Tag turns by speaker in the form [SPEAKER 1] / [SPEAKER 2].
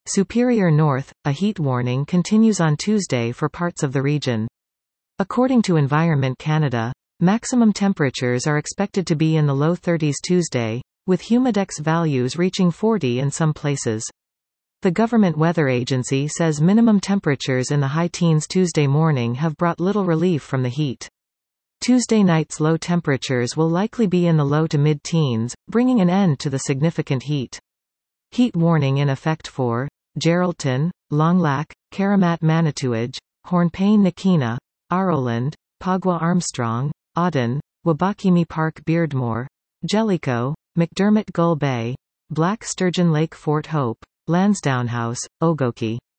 [SPEAKER 1] Superior North, a heat warning continues on Tuesday for parts of the region. According to Environment Canada, maximum temperatures are expected to be in the low 30s Tuesday, with humidex values reaching 40 in some places. The government weather agency says minimum temperatures in the high teens Tuesday morning have brought little relief from the heat. Tuesday night's low temperatures will likely be in the low to mid-teens, bringing an end to the significant heat. Heat warning in effect for Geraldton, Longlac, Karamat Manitouwadge, Hornepayne-Nakina, Aroland, Pagwa Armstrong, Auden, Wabakimi Park Beardmore, Jellicoe, McDermott Gull Bay, Black Sturgeon Lake Fort Hope, Lansdowne House, Ogoki.